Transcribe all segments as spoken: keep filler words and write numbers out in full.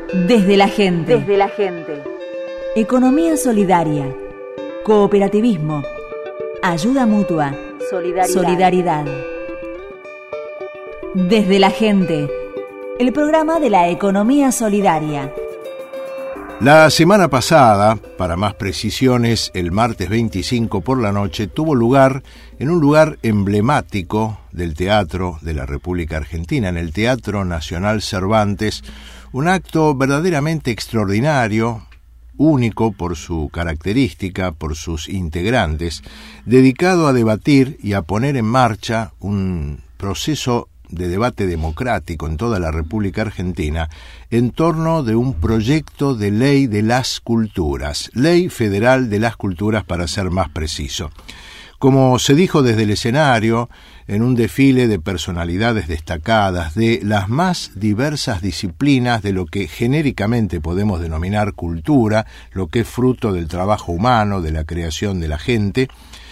Desde la gente. Desde la gente. Economía solidaria. Cooperativismo. Ayuda mutua. Solidaridad. Solidaridad. Desde la gente. El programa de la economía solidaria. La semana pasada, para más precisiones, el martes veinticinco por la noche, tuvo lugar en un lugar emblemático del teatro de la República Argentina, en el Teatro Nacional Cervantes, un acto verdaderamente extraordinario, único por su característica, por sus integrantes, dedicado a debatir y a poner en marcha un proceso de debate democrático en toda la República Argentina en torno de un proyecto de ley de las culturas, Ley Federal de las Culturas para ser más preciso. Como se dijo desde el escenario, en un desfile de personalidades destacadas de las más diversas disciplinas de lo que genéricamente podemos denominar cultura, lo que es fruto del trabajo humano, de la creación de la gente,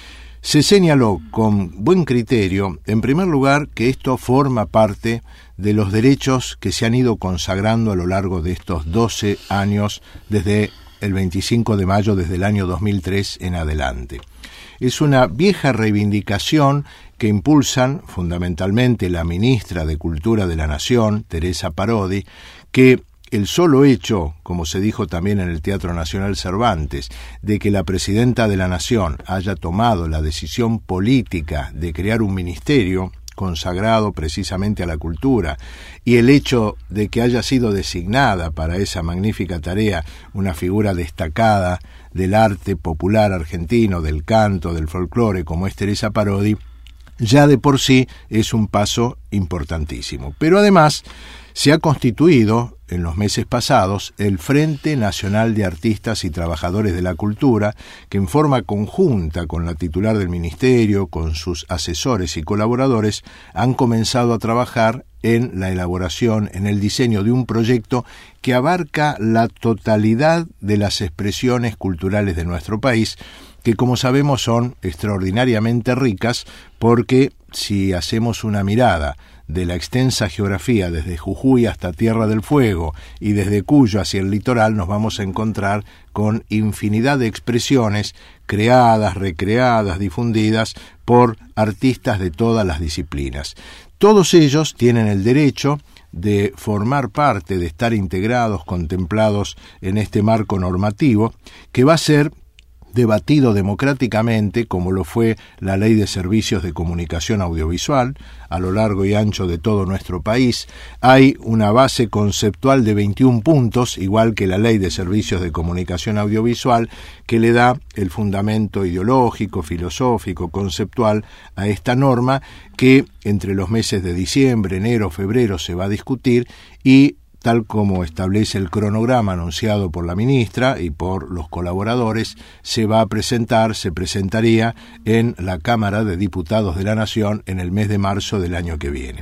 se señaló con buen criterio, en primer lugar, que esto forma parte de los derechos que se han ido consagrando a lo largo de estos doce años, desde el veinticinco de mayo, desde el año dos mil tres en adelante. Es una vieja reivindicación que impulsan fundamentalmente la ministra de Cultura de la Nación, Teresa Parodi, que el solo hecho, como se dijo también en el Teatro Nacional Cervantes, de que la Presidenta de la Nación haya tomado la decisión política de crear un ministerio consagrado precisamente a la cultura, y el hecho de que haya sido designada para esa magnífica tarea una figura destacada del arte popular argentino, del canto, del folclore, como es Teresa Parodi, ya de por sí es un paso importantísimo. Pero además se ha constituido en los meses pasados el Frente Nacional de Artistas y Trabajadores de la Cultura, que en forma conjunta con la titular del ministerio, con sus asesores y colaboradores, han comenzado a trabajar en la elaboración, en el diseño de un proyecto que abarca la totalidad de las expresiones culturales de nuestro país, que como sabemos son extraordinariamente ricas, porque si hacemos una mirada de la extensa geografía desde Jujuy hasta Tierra del Fuego y desde Cuyo hacia el litoral, nos vamos a encontrar con infinidad de expresiones creadas, recreadas, difundidas por artistas de todas las disciplinas. Todos ellos tienen el derecho de formar parte, de estar integrados, contemplados en este marco normativo, que va a ser debatido democráticamente, como lo fue la Ley de Servicios de Comunicación Audiovisual, a lo largo y ancho de todo nuestro país. Hay una base conceptual de veintiún puntos, igual que la Ley de Servicios de Comunicación Audiovisual, que le da el fundamento ideológico, filosófico, conceptual a esta norma, que entre los meses de diciembre, enero, febrero se va a discutir, y tal como establece el cronograma anunciado por la ministra y por los colaboradores, se va a presentar, se presentaría en la Cámara de Diputados de la Nación en el mes de marzo del año que viene.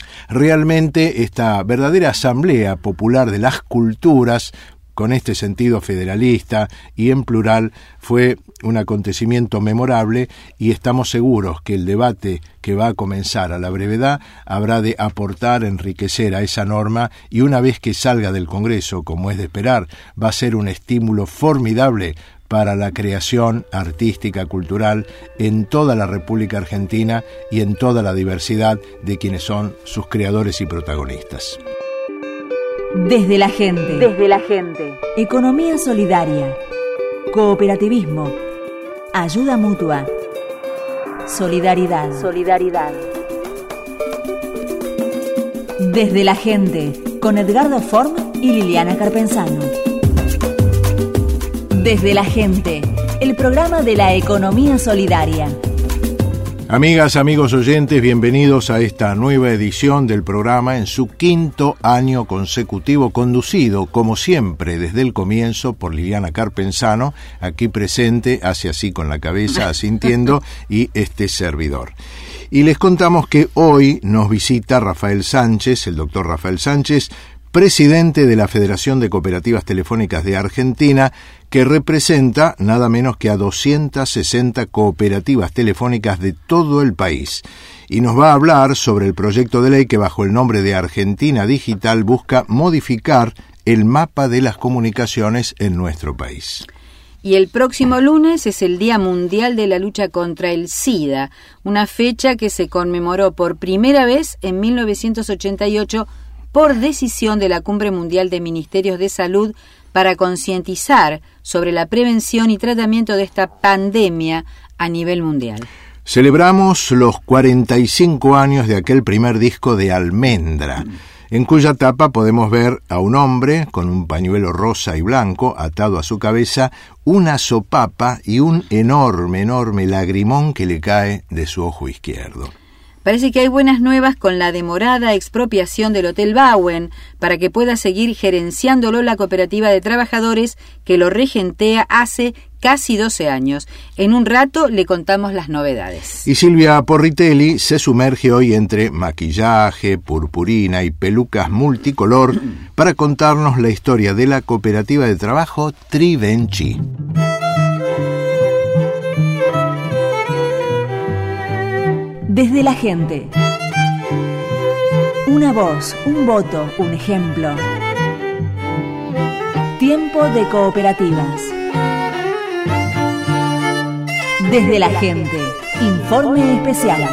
Realmente esta verdadera asamblea popular de las culturas, con este sentido federalista y en plural, fue un acontecimiento memorable, y estamos seguros que el debate que va a comenzar a la brevedad habrá de aportar, enriquecer a esa norma, y una vez que salga del Congreso, como es de esperar, va a ser un estímulo formidable para la creación artística, cultural en toda la República Argentina y en toda la diversidad de quienes son sus creadores y protagonistas. Desde la gente. Desde la gente. Economía solidaria. Cooperativismo. Ayuda mutua. Solidaridad. Solidaridad. Desde la gente, con Edgardo Form y Liliana Carpenzano. Desde la gente, el programa de la economía solidaria. Amigas, amigos oyentes, bienvenidos a esta nueva edición del programa en su quinto año consecutivo, conducido, como siempre, desde el comienzo por Liliana Carpenzano, aquí presente, hace así con la cabeza, asintiendo, y este servidor. Y les contamos que hoy nos visita Rafael Sánchez, el doctor Rafael Sánchez, presidente de la Federación de Cooperativas Telefónicas de Argentina, que representa nada menos que a doscientas sesenta cooperativas telefónicas de todo el país. Y nos va a hablar sobre el proyecto de ley que bajo el nombre de Argentina Digital busca modificar el mapa de las comunicaciones en nuestro país. Y el próximo lunes es el Día Mundial de la Lucha contra el SIDA, una fecha que se conmemoró por primera vez en mil novecientos ochenta y ocho por decisión de la Cumbre Mundial de Ministerios de Salud para concientizar sobre la prevención y tratamiento de esta pandemia a nivel mundial. Celebramos los cuarenta y cinco años de aquel primer disco de Almendra, en cuya tapa podemos ver a un hombre con un pañuelo rosa y blanco atado a su cabeza, una sopapa y un enorme, enorme lagrimón que le cae de su ojo izquierdo. Parece que hay buenas nuevas con la demorada expropiación del Hotel Bauen para que pueda seguir gerenciándolo la cooperativa de trabajadores que lo regentea hace casi doce años. En un rato le contamos las novedades. Y Silvia Porritelli se sumerge hoy entre maquillaje, purpurina y pelucas multicolor para contarnos la historia de la cooperativa de trabajo Trivenci. Desde la gente. Una voz, un voto, un ejemplo. Tiempo de cooperativas. Desde la gente. Informe especial.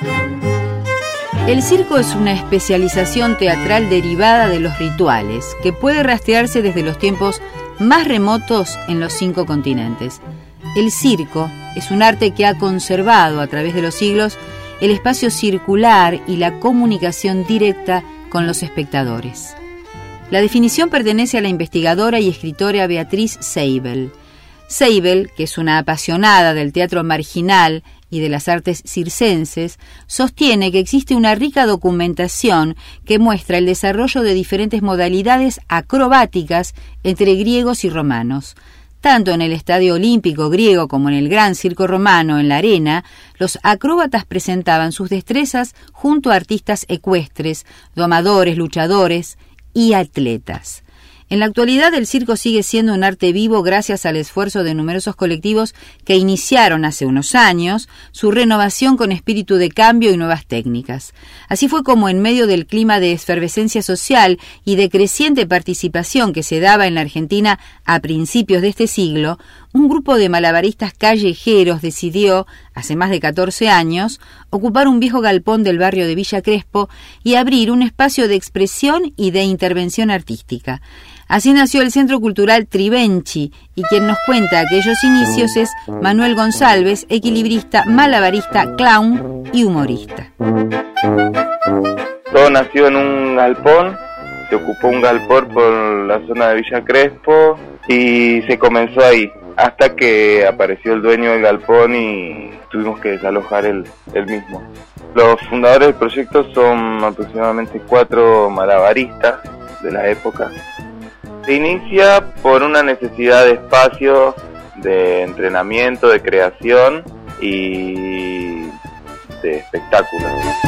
El circo es una especialización teatral derivada de los rituales, que puede rastrearse desde los tiempos más remotos en los cinco continentes. El circo es un arte que ha conservado a través de los siglos el espacio circular y la comunicación directa con los espectadores. La definición pertenece a la investigadora y escritora Beatriz Seibel. Seibel, que es una apasionada del teatro marginal y de las artes circenses, sostiene que existe una rica documentación que muestra el desarrollo de diferentes modalidades acrobáticas entre griegos y romanos. Tanto en el Estadio Olímpico griego como en el Gran Circo Romano en la arena, los acróbatas presentaban sus destrezas junto a artistas ecuestres, domadores, luchadores y atletas. En la actualidad el circo sigue siendo un arte vivo gracias al esfuerzo de numerosos colectivos que iniciaron hace unos años su renovación con espíritu de cambio y nuevas técnicas. Así fue como en medio del clima de efervescencia social y de creciente participación que se daba en la Argentina a principios de este siglo, un grupo de malabaristas callejeros decidió, hace más de catorce años, ocupar un viejo galpón del barrio de Villa Crespo y abrir un espacio de expresión y de intervención artística. Así nació el Centro Cultural Trivenci, y quien nos cuenta aquellos inicios es Manuel González, equilibrista, malabarista, clown y humorista. Todo nació en un galpón, se ocupó un galpón por la zona de Villa Crespo y se comenzó ahí, hasta que apareció el dueño del galpón y tuvimos que desalojar el, el mismo. Los fundadores del proyecto son aproximadamente cuatro malabaristas de la época. Se inicia por una necesidad de espacio, de entrenamiento, de creación y de espectáculo.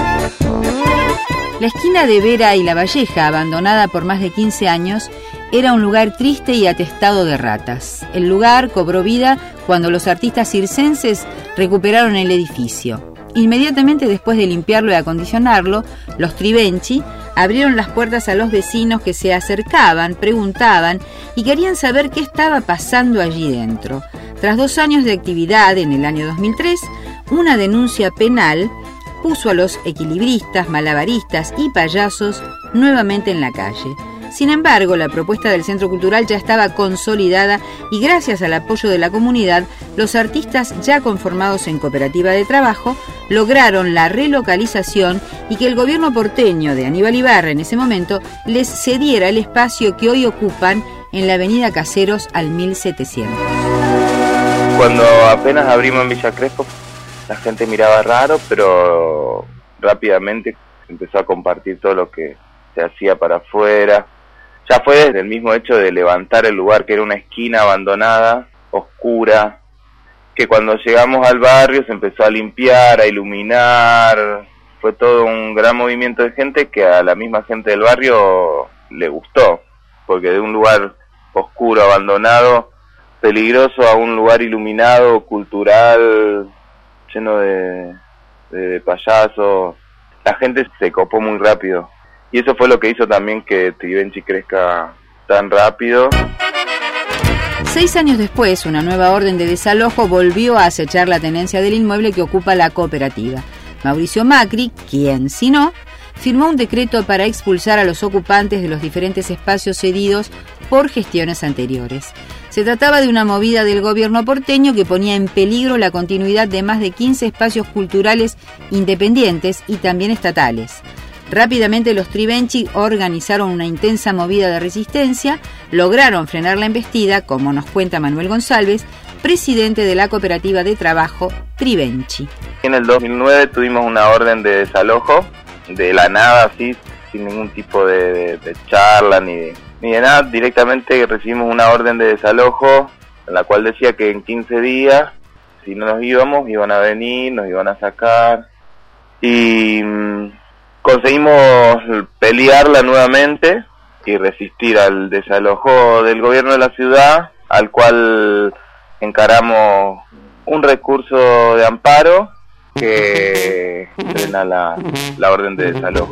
La esquina de Vera y La Valleja, abandonada por más de quince años, era un lugar triste y atestado de ratas. El lugar cobró vida cuando los artistas circenses recuperaron el edificio. Inmediatamente después de limpiarlo y acondicionarlo, los Trivenci abrieron las puertas a los vecinos que se acercaban, preguntaban y querían saber qué estaba pasando allí dentro. Tras dos años de actividad, en el año dos mil tres, una denuncia penal puso a los equilibristas, malabaristas y payasos nuevamente en la calle. Sin embargo, la propuesta del Centro Cultural ya estaba consolidada y gracias al apoyo de la comunidad, los artistas ya conformados en cooperativa de trabajo lograron la relocalización y que el gobierno porteño de Aníbal Ibarra en ese momento les cediera el espacio que hoy ocupan en la avenida Caseros al mil setecientos. Cuando apenas abrimos en Villa Crespo, la gente miraba raro, pero rápidamente empezó a compartir todo lo que se hacía para afuera. Ya fue desde el mismo hecho de levantar el lugar, que era una esquina abandonada, oscura, que cuando llegamos al barrio se empezó a limpiar, a iluminar. Fue todo un gran movimiento de gente que a la misma gente del barrio le gustó, porque de un lugar oscuro, abandonado, peligroso, a un lugar iluminado, cultural, lleno de, de, de payasos, la gente se copó muy rápido. Y eso fue lo que hizo también que Trivenci crezca tan rápido. Seis años después, una nueva orden de desalojo volvió a acechar la tenencia del inmueble que ocupa la cooperativa. Mauricio Macri, quien si no, firmó un decreto para expulsar a los ocupantes de los diferentes espacios cedidos por gestiones anteriores. Se trataba de una movida del gobierno porteño que ponía en peligro la continuidad de más de quince espacios culturales independientes y también estatales. Rápidamente los Trivenchi organizaron una intensa movida de resistencia, lograron frenar la embestida, como nos cuenta Manuel González, presidente de la cooperativa de trabajo Trivenchi. En el dos mil nueve tuvimos una orden de desalojo, de la nada, así, sin ningún tipo de, de, de charla ni de, ni de nada. Directamente recibimos una orden de desalojo, en la cual decía que en quince días, si no nos íbamos, iban a venir, nos iban a sacar. Y mmm, conseguimos pelearla nuevamente y resistir al desalojo del gobierno de la ciudad, al cual encaramos un recurso de amparo que frena la, la orden de desalojo.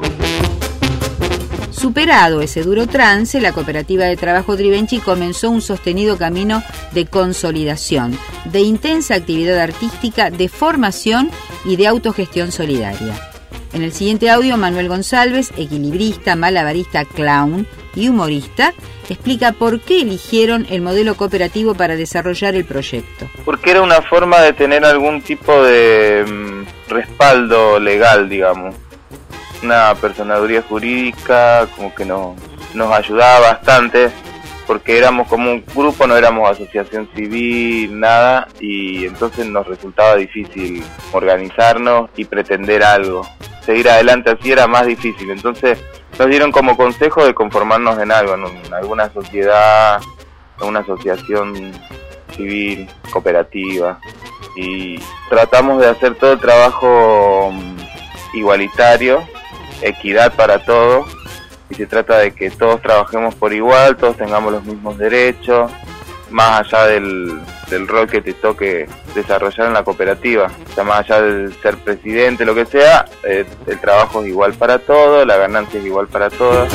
Superado ese duro trance, la cooperativa de trabajo Trivenchi comenzó un sostenido camino de consolidación, de intensa actividad artística, de formación y de autogestión solidaria. En el siguiente audio, Manuel González, equilibrista, malabarista, clown y humorista, explica por qué eligieron el modelo cooperativo para desarrollar el proyecto. Porque era una forma de tener algún tipo de um, respaldo legal, digamos. Una personaduría jurídica como que nos, nos ayudaba bastante, porque éramos como un grupo, no éramos asociación civil, nada, y entonces nos resultaba difícil organizarnos y pretender algo. Seguir adelante así era más difícil, entonces nos dieron como consejo de conformarnos en algo, en, en alguna sociedad, en una asociación civil, cooperativa, y tratamos de hacer todo el trabajo um, igualitario, equidad para todos, y se trata de que todos trabajemos por igual, todos tengamos los mismos derechos, más allá del, del rol que te toque desarrollar en la cooperativa. O sea, más allá del ser presidente, lo que sea, eh, el trabajo es igual para todos, la ganancia es igual para todos.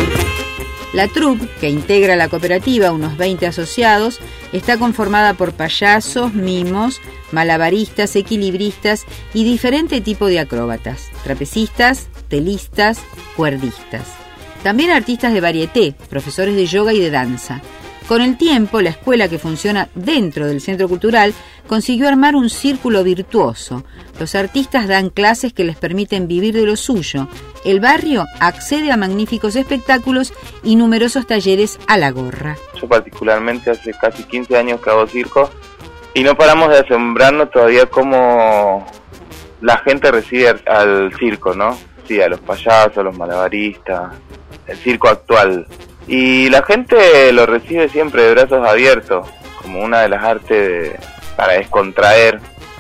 La troupe, que integra la cooperativa, unos veinte asociados, está conformada por payasos, mimos, malabaristas, equilibristas y diferente tipo de acróbatas, trapecistas, telistas, cuerdistas. También artistas de varieté, profesores de yoga y de danza. Con el tiempo, la escuela, que funciona dentro del centro cultural, consiguió armar un círculo virtuoso. Los artistas dan clases que les permiten vivir de lo suyo. El barrio accede a magníficos espectáculos y numerosos talleres a la gorra. Yo particularmente hace casi quince años que hago circo y no paramos de asombrarnos todavía cómo la gente recibe al circo, ¿no? Sí, a los payasos, a los malabaristas, el circo actual. Y la gente lo recibe siempre de brazos abiertos, como una de las artes de, para descontraer,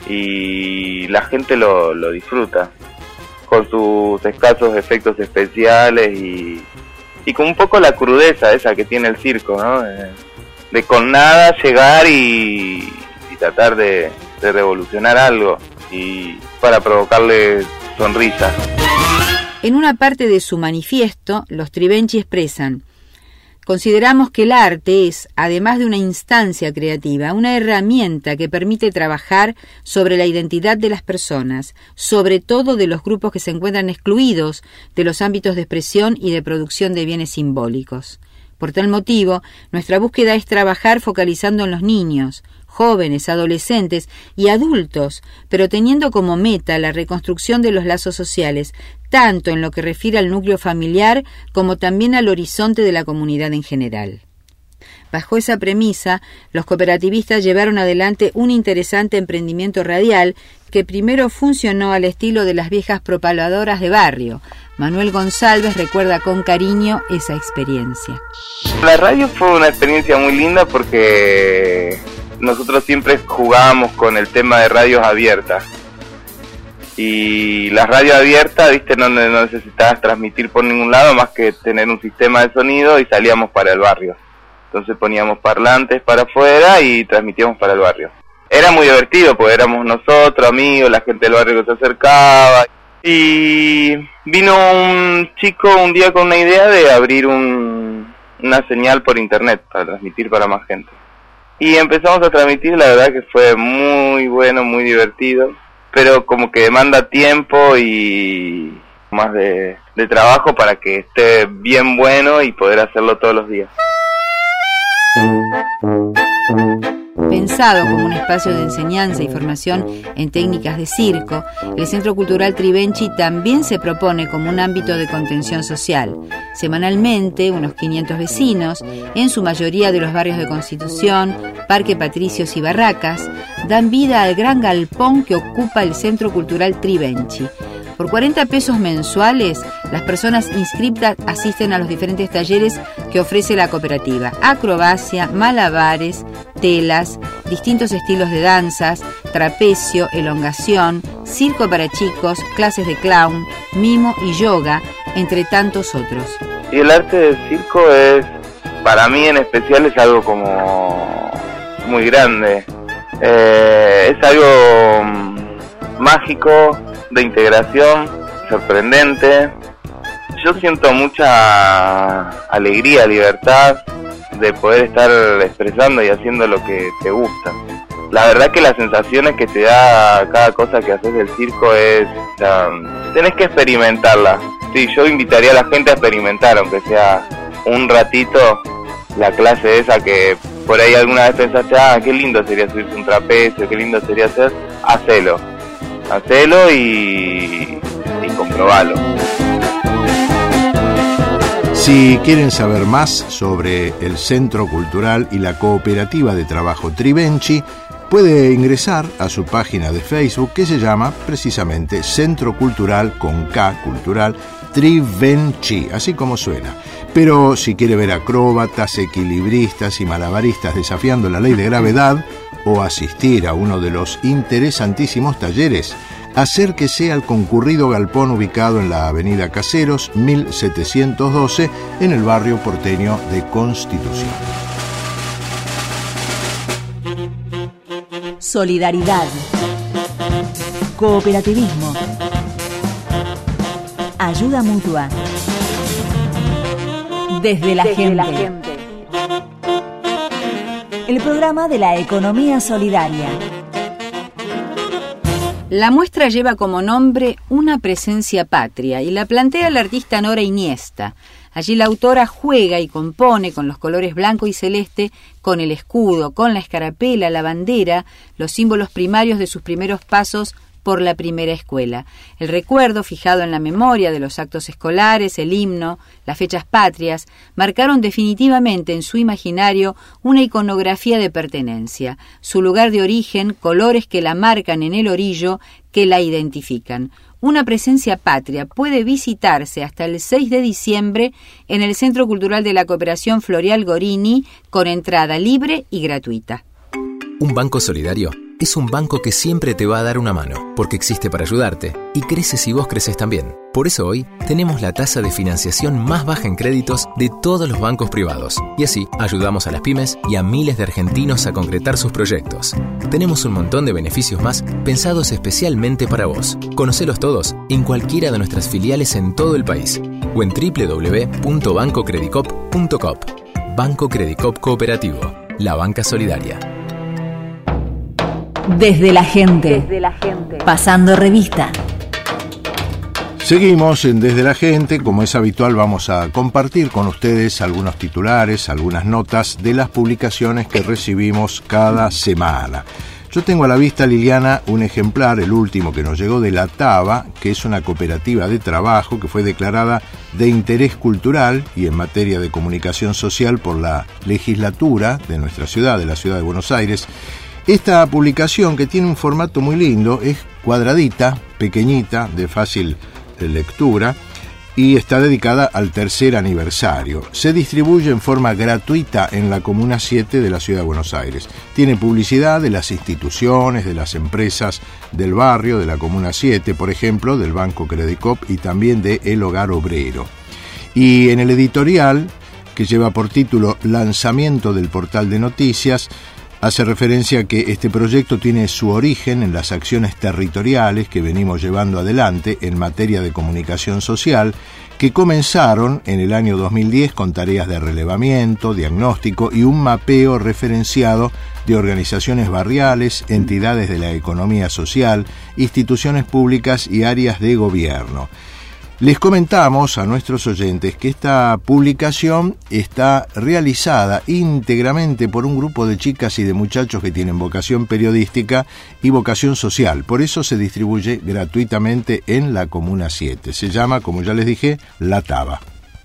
y la gente lo, lo disfruta, con sus escasos efectos especiales y, y con un poco la crudeza esa que tiene el circo, ¿no? De, de con nada llegar y, y tratar de, de revolucionar algo, y para provocarle sonrisas. En una parte de su manifiesto, los Trivenchi expresan: consideramos que el arte es, además de una instancia creativa, una herramienta que permite trabajar sobre la identidad de las personas, sobre todo de los grupos que se encuentran excluidos de los ámbitos de expresión y de producción de bienes simbólicos. Por tal motivo, nuestra búsqueda es trabajar focalizando en los niños, jóvenes, adolescentes y adultos, pero teniendo como meta la reconstrucción de los lazos sociales, tanto en lo que refiere al núcleo familiar como también al horizonte de la comunidad en general. Bajo esa premisa, los cooperativistas llevaron adelante un interesante emprendimiento radial que primero funcionó al estilo de las viejas propaladoras de barrio. Manuel González recuerda con cariño esa experiencia. La radio fue una experiencia muy linda porque nosotros siempre jugábamos con el tema de radios abiertas. Y las radios abiertas, viste, no, no necesitabas transmitir por ningún lado más que tener un sistema de sonido y salíamos para el barrio. Entonces poníamos parlantes para afuera y transmitíamos para el barrio. Era muy divertido porque éramos nosotros, amigos, la gente del barrio que se acercaba. Y vino un chico un día con una idea de abrir un, una señal por internet para transmitir para más gente. Y empezamos a transmitir, la verdad que fue muy bueno, muy divertido, pero como que demanda tiempo y más de, de trabajo para que esté bien bueno y poder hacerlo todos los días. Pensado como un espacio de enseñanza y formación en técnicas de circo, el Centro Cultural Trivenchi también se propone como un ámbito de contención social. Semanalmente, unos quinientos vecinos, en su mayoría de los barrios de Constitución, Parque Patricios y Barracas, dan vida al gran galpón que ocupa el Centro Cultural Trivenchi. Por cuarenta pesos mensuales, las personas inscriptas asisten a los diferentes talleres que ofrece la cooperativa: acrobacia, malabares, telas, distintos estilos de danzas, trapecio, elongación, circo para chicos, clases de clown, mimo y yoga, entre tantos otros. Y el arte del circo es, para mí en especial, es algo como muy grande. Eh, es algo mágico, de integración, sorprendente. Yo siento mucha alegría, libertad de poder estar expresando y haciendo lo que te gusta. La verdad que las sensaciones que te da cada cosa que haces del circo es, o sea, tenés que experimentarla. Sí, yo invitaría a la gente a experimentar, aunque sea un ratito, la clase esa que por ahí alguna vez pensaste, ah, qué lindo sería subirse un trapecio, qué lindo sería hacer, hacelo. Hacelo y, y comprobalo. Si quieren saber más sobre el Centro Cultural y la Cooperativa de Trabajo Trivenchi, puede ingresar a su página de Facebook, que se llama precisamente Centro Cultural con K, Cultural Trivenchi, así como suena. Pero si quiere ver acróbatas, equilibristas y malabaristas desafiando la ley de gravedad, o asistir a uno de los interesantísimos talleres, acérquese al concurrido galpón ubicado en la avenida Caseros, mil setecientos doce, en el barrio porteño de Constitución. Solidaridad, cooperativismo, ayuda mutua, desde la Desde gente. la gente. El programa de la economía solidaria. La muestra lleva como nombre Una presencia patria y la plantea la artista Nora Iniesta. Allí la autora juega y compone con los colores blanco y celeste, con el escudo, con la escarapela, la bandera, los símbolos primarios de sus primeros pasos por la primera escuela. El recuerdo fijado en la memoria de los actos escolares, el himno, las fechas patrias, marcaron definitivamente en su imaginario una iconografía de pertenencia, su lugar de origen, colores que la marcan en el orillo, que la identifican. Una presencia patria puede visitarse hasta el seis de diciembre en el Centro Cultural de la Cooperación Floreal Gorini, con entrada libre y gratuita. Un banco solidario es un banco que siempre te va a dar una mano, porque existe para ayudarte, y crece si vos creces también. Por eso hoy tenemos la tasa de financiación más baja en créditos de todos los bancos privados, y así ayudamos a las pymes y a miles de argentinos a concretar sus proyectos. Tenemos un montón de beneficios más pensados especialmente para vos. Conocelos todos en cualquiera de nuestras filiales en todo el país, o en doble u doble u doble u punto banco credicop punto com. Banco Credicop Cooperativo, la banca solidaria. Desde la gente. Desde la gente. Pasando revista. Seguimos en Desde la Gente. Como es habitual, vamos a compartir con ustedes algunos titulares, algunas notas de las publicaciones que recibimos cada semana. Yo tengo a la vista, Liliana, un ejemplar, el último que nos llegó, de La Taba, que es una cooperativa de trabajo que fue declarada de interés cultural y en materia de comunicación social por la legislatura de nuestra ciudad, de la ciudad de Buenos Aires. Esta publicación, que tiene un formato muy lindo, es cuadradita, pequeñita, de fácil lectura, y está dedicada al tercer aniversario. Se distribuye en forma gratuita en la Comuna siete de la Ciudad de Buenos Aires. Tiene publicidad de las instituciones, de las empresas del barrio, de la Comuna siete, por ejemplo, del Banco Credicop y también de El Hogar Obrero. Y en el editorial, que lleva por título Lanzamiento del portal de noticias, Hace referencia a que este proyecto tiene su origen en las acciones territoriales que venimos llevando adelante en materia de comunicación social, que comenzaron en el año dos mil diez con tareas de relevamiento, diagnóstico y un mapeo referenciado de organizaciones barriales, entidades de la economía social, instituciones públicas y áreas de gobierno. Les comentamos a nuestros oyentes que esta publicación está realizada íntegramente por un grupo de chicas y de muchachos que tienen vocación periodística y vocación social. Por eso se distribuye gratuitamente en la Comuna siete. Se llama, como ya les dije, La Taba.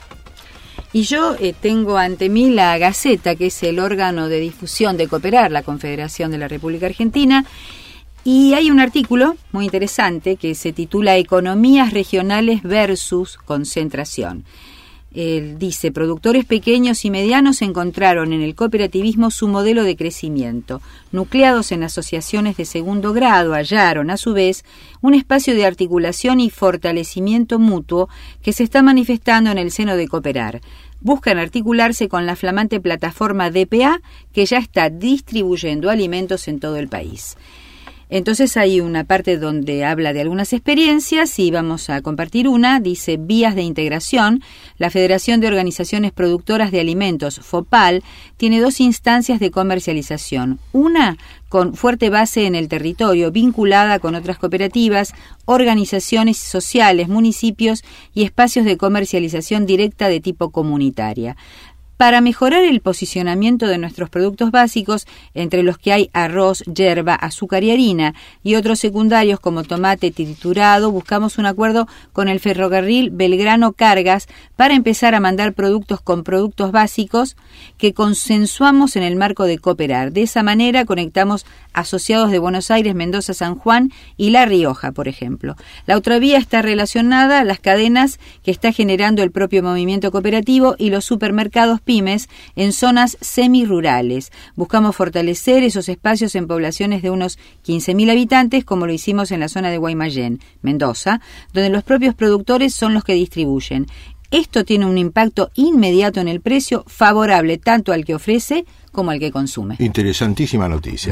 Y yo eh, tengo ante mí la Gaceta, que es el órgano de difusión de Cooperar, la Confederación de la República Argentina. Y hay un artículo muy interesante que se titula Economías regionales versus concentración. Él dice, productores pequeños y medianos encontraron en el cooperativismo su modelo de crecimiento. Nucleados en asociaciones de segundo grado, hallaron a su vez un espacio de articulación y fortalecimiento mutuo que se está manifestando en el seno de Cooperar. Buscan articularse con la flamante plataforma D P A que ya está distribuyendo alimentos en todo el país. Entonces hay una parte donde habla de algunas experiencias y vamos a compartir una. Dice, vías de integración. La Federación de Organizaciones Productoras de Alimentos, FOPAL, tiene dos instancias de comercialización. Una con fuerte base en el territorio, vinculada con otras cooperativas, organizaciones sociales, municipios y espacios de comercialización directa de tipo comunitaria. Para mejorar el posicionamiento de nuestros productos básicos, entre los que hay arroz, yerba, azúcar y harina, y otros secundarios como tomate triturado, buscamos un acuerdo con el ferrocarril Belgrano Cargas para empezar a mandar productos con productos básicos que consensuamos en el marco de Cooperar. De esa manera conectamos asociados de Buenos Aires, Mendoza, San Juan y La Rioja, por ejemplo. La otra vía está relacionada a las cadenas que está generando el propio movimiento cooperativo y los supermercados pymes en zonas semirurales. Buscamos fortalecer esos espacios en poblaciones de unos quince mil habitantes, como lo hicimos en la zona de Guaymallén, Mendoza, donde los propios productores son los que distribuyen. Esto tiene un impacto inmediato en el precio, favorable tanto al que ofrece como al que consume. Interesantísima noticia.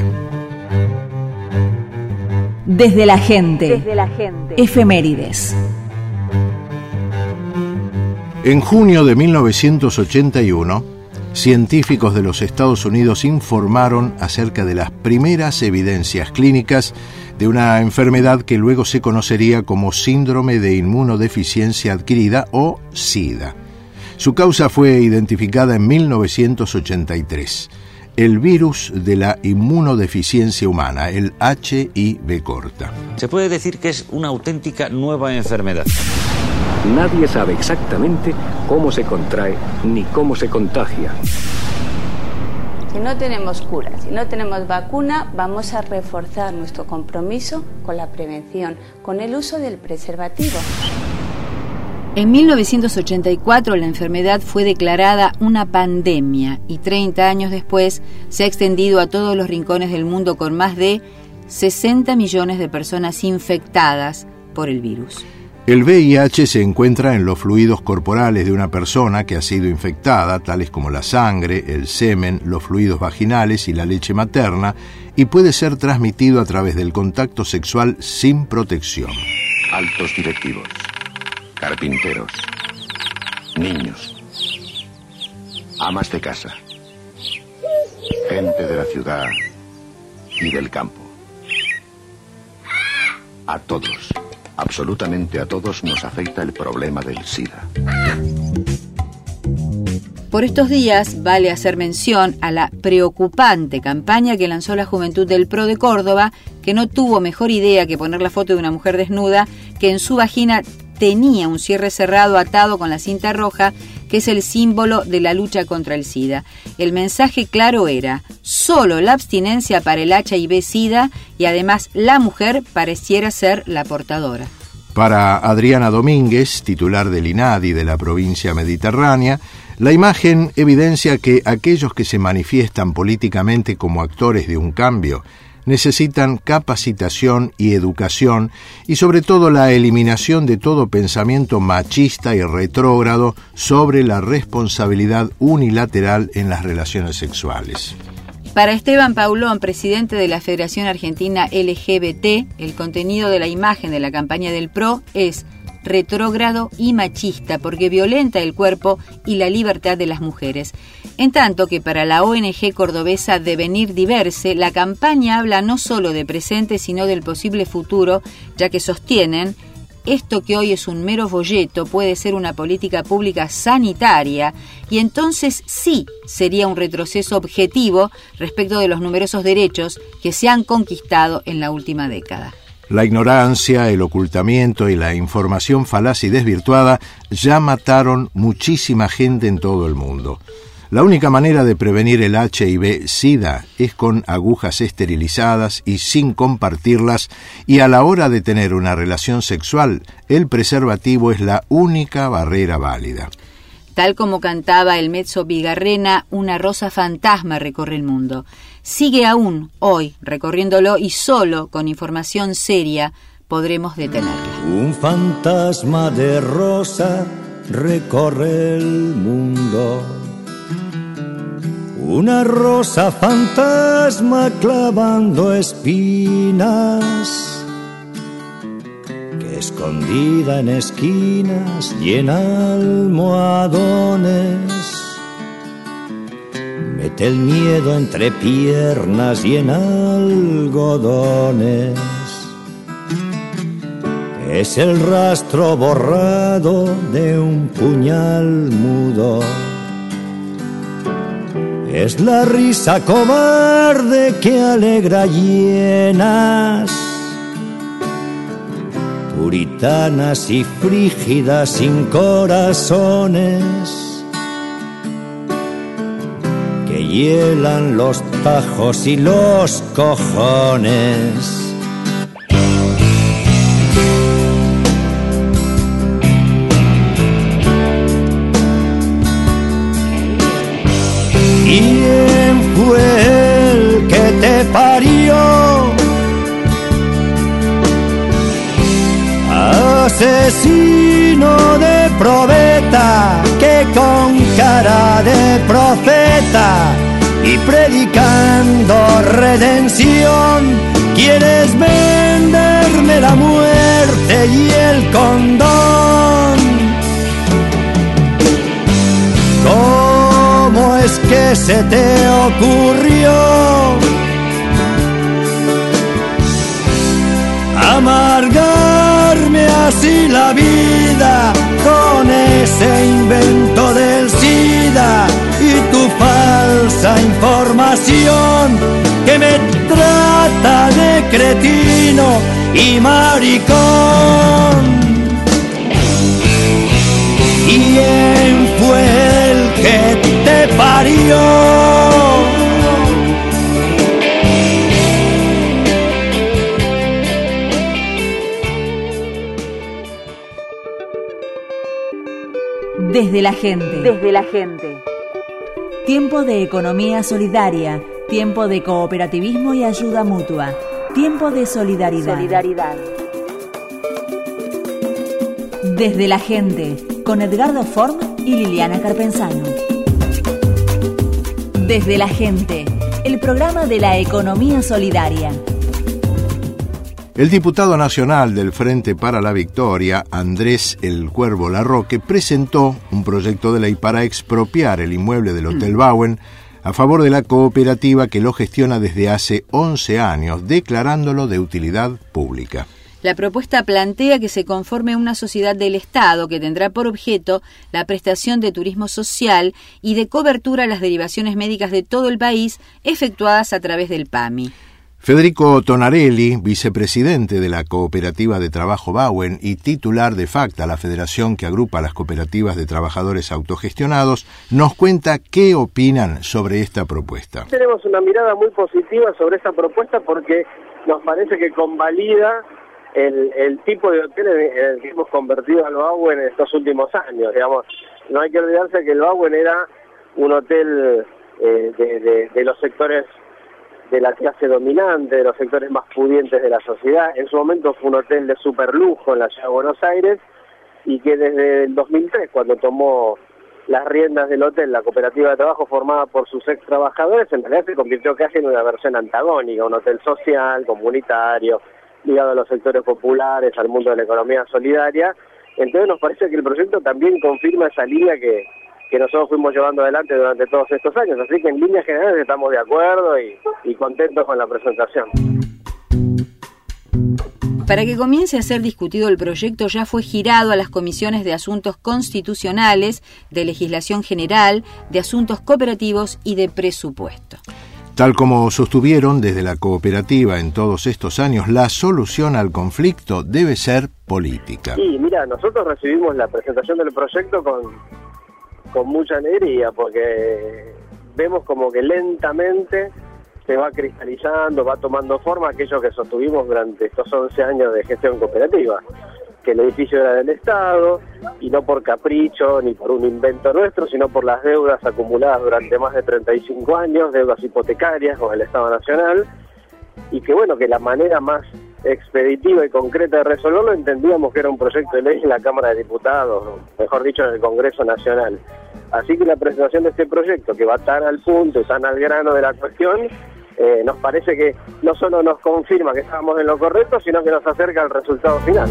Desde la gente. Desde la gente. Efemérides. En junio de mil novecientos ochenta y uno, científicos de los Estados Unidos informaron acerca de las primeras evidencias clínicas de una enfermedad que luego se conocería como síndrome de inmunodeficiencia adquirida o SIDA. Su causa fue identificada en mil novecientos ochenta y tres. El virus de la inmunodeficiencia humana, el H I V corta. Se puede decir que es una auténtica nueva enfermedad. Nadie sabe exactamente cómo se contrae ni cómo se contagia. Si no tenemos cura, si no tenemos vacuna, vamos a reforzar nuestro compromiso con la prevención, con el uso del preservativo. En mil novecientos ochenta y cuatro la enfermedad fue declarada una pandemia y treinta años después se ha extendido a todos los rincones del mundo con más de sesenta millones de personas infectadas por el virus. El V I H se encuentra en los fluidos corporales de una persona que ha sido infectada, tales como la sangre, el semen, los fluidos vaginales y la leche materna, y puede ser transmitido a través del contacto sexual sin protección. Altos directivos, carpinteros, niños, amas de casa, gente de la ciudad y del campo. A todos. Absolutamente a todos nos afecta el problema del SIDA. Por estos días vale hacer mención a la preocupante campaña que lanzó la Juventud del Pro de Córdoba, que no tuvo mejor idea que poner la foto de una mujer desnuda que en su vagina tenía un cierre cerrado atado con la cinta roja, que es el símbolo de la lucha contra el SIDA. El mensaje claro era: solo la abstinencia para el H I V-SIDA y además la mujer pareciera ser la portadora. Para Adriana Domínguez, titular del INADI de la provincia mediterránea, la imagen evidencia que aquellos que se manifiestan políticamente como actores de un cambio necesitan capacitación y educación y sobre todo la eliminación de todo pensamiento machista y retrógrado sobre la responsabilidad unilateral en las relaciones sexuales. Para Esteban Paulón, presidente de la Federación Argentina L G B T, el contenido de la imagen de la campaña del P R O es retrógrado y machista porque violenta el cuerpo y la libertad de las mujeres. En tanto que para la O N G cordobesa Devenir Diverse, la campaña habla no solo de presente sino del posible futuro, ya que sostienen esto que hoy es un mero folleto puede ser una política pública sanitaria y entonces sí sería un retroceso objetivo respecto de los numerosos derechos que se han conquistado en la última década. La ignorancia, el ocultamiento y la información falaz y desvirtuada ya mataron muchísima gente en todo el mundo. La única manera de prevenir el H I V SIDA es con agujas esterilizadas y sin compartirlas, y a la hora de tener una relación sexual, el preservativo es la única barrera válida. Tal como cantaba el mezzo Vigarrena, una rosa fantasma recorre el mundo. Sigue aún hoy recorriéndolo y solo con información seria podremos detenerla. Un fantasma de rosa recorre el mundo. Una rosa fantasma clavando espinas, que escondida en esquinas y en almohadones, mete el miedo entre piernas y en algodones. Es el rastro borrado de un puñal mudo. Es la risa cobarde que alegra llenas, puritanas y frígidas sin corazones, que hielan los tajos y los cojones. ¿Quién fue el que te parió? Asesino de probeta que con cara de profeta y predicando redención quieres venderme la muerte y el condón. ¿Cómo es que se te ocurrió amargarme así la vida con ese invento del SIDA y tu falsa información que me trata de cretino y maricón? ¿Quién fue el que te parió? Desde la gente. Desde la gente. Tiempo de economía solidaria, tiempo de cooperativismo y ayuda mutua, tiempo de solidaridad. Solidaridad. Desde la gente, con Edgardo Form y Liliana Carpenzano. Desde la gente, el programa de la economía solidaria. El diputado nacional del Frente para la Victoria, Andrés El Cuervo Larroque, presentó un proyecto de ley para expropiar el inmueble del Hotel Bauen a favor de la cooperativa que lo gestiona desde hace once años, declarándolo de utilidad pública. La propuesta plantea que se conforme una sociedad del Estado que tendrá por objeto la prestación de turismo social y de cobertura a las derivaciones médicas de todo el país efectuadas a través del P A M I. Federico Tonarelli, vicepresidente de la Cooperativa de Trabajo Bauen y titular de FACTA, la federación que agrupa a las cooperativas de trabajadores autogestionados, nos cuenta qué opinan sobre esta propuesta. Tenemos una mirada muy positiva sobre esta propuesta porque nos parece que convalida el, el tipo de hotel en el que hemos convertido al Bauen en estos últimos años. Digamos, no hay que olvidarse que el Bauen era un hotel eh, de, de, de los sectores de la clase dominante, de los sectores más pudientes de la sociedad. En su momento fue un hotel de superlujo en la ciudad de Buenos Aires y que desde el dos mil tres, cuando tomó las riendas del hotel, la cooperativa de trabajo formada por sus ex trabajadores, en realidad se convirtió casi en una versión antagónica, un hotel social, comunitario, ligado a los sectores populares, al mundo de la economía solidaria. Entonces nos parece que el proyecto también confirma esa línea que, que nosotros fuimos llevando adelante durante todos estos años, así que en líneas generales estamos de acuerdo y, y contentos con la presentación. Para que comience a ser discutido el proyecto ya fue girado a las comisiones de Asuntos Constitucionales, de Legislación General, de Asuntos Cooperativos y de Presupuesto. Tal como sostuvieron desde la cooperativa en todos estos años, la solución al conflicto debe ser política. Sí, mira, nosotros recibimos la presentación del proyecto con, con mucha alegría, porque vemos como que lentamente se va cristalizando, va tomando forma aquello que sostuvimos durante estos once años de gestión cooperativa, que el edificio era del Estado, y no por capricho ni por un invento nuestro, sino por las deudas acumuladas durante más de treinta y cinco años, deudas hipotecarias con el Estado Nacional, y que bueno, que la manera más expeditiva y concreta de resolverlo entendíamos que era un proyecto de ley en la Cámara de Diputados, mejor dicho en el Congreso Nacional. Así que la presentación de este proyecto, que va tan al punto y tan al grano de la cuestión, eh, nos parece que no solo nos confirma que estábamos en lo correcto, sino que nos acerca al resultado final.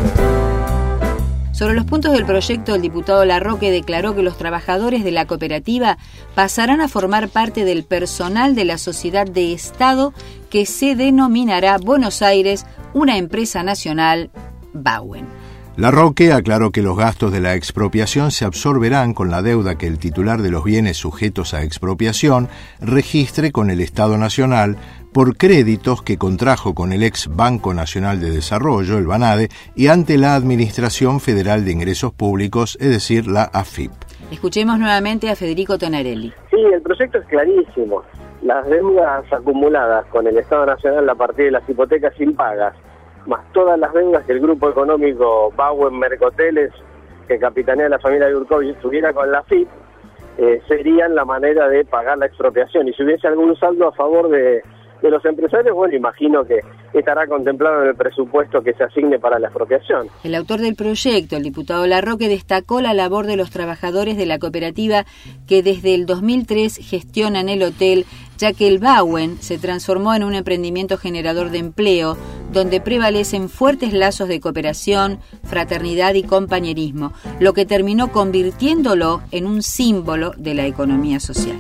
Sobre los puntos del proyecto, el diputado Larroque declaró que los trabajadores de la cooperativa pasarán a formar parte del personal de la sociedad de Estado que se denominará Buenos Aires, una empresa nacional, Bauen. Larroque aclaró que los gastos de la expropiación se absorberán con la deuda que el titular de los bienes sujetos a expropiación registre con el Estado Nacional por créditos que contrajo con el ex Banco Nacional de Desarrollo, el BANADE, y ante la Administración Federal de Ingresos Públicos, es decir, la A F I P. Escuchemos nuevamente a Federico Tonarelli. Sí, el proyecto es clarísimo. Las deudas acumuladas con el Estado Nacional a partir de las hipotecas impagas, más todas las deudas que el grupo económico Bauen Mercoteles, que capitanea la familia de Urkovich, tuviera con la A F I P, eh, serían la manera de pagar la expropiación. Y si hubiese algún saldo a favor de, de los empresarios, bueno, imagino que estará contemplado en el presupuesto que se asigne para la expropiación. El autor del proyecto, el diputado Larroque, destacó la labor de los trabajadores de la cooperativa que desde el dos mil tres gestionan el hotel, ya que el Bauen se transformó en un emprendimiento generador de empleo, donde prevalecen fuertes lazos de cooperación, fraternidad y compañerismo, lo que terminó convirtiéndolo en un símbolo de la economía social.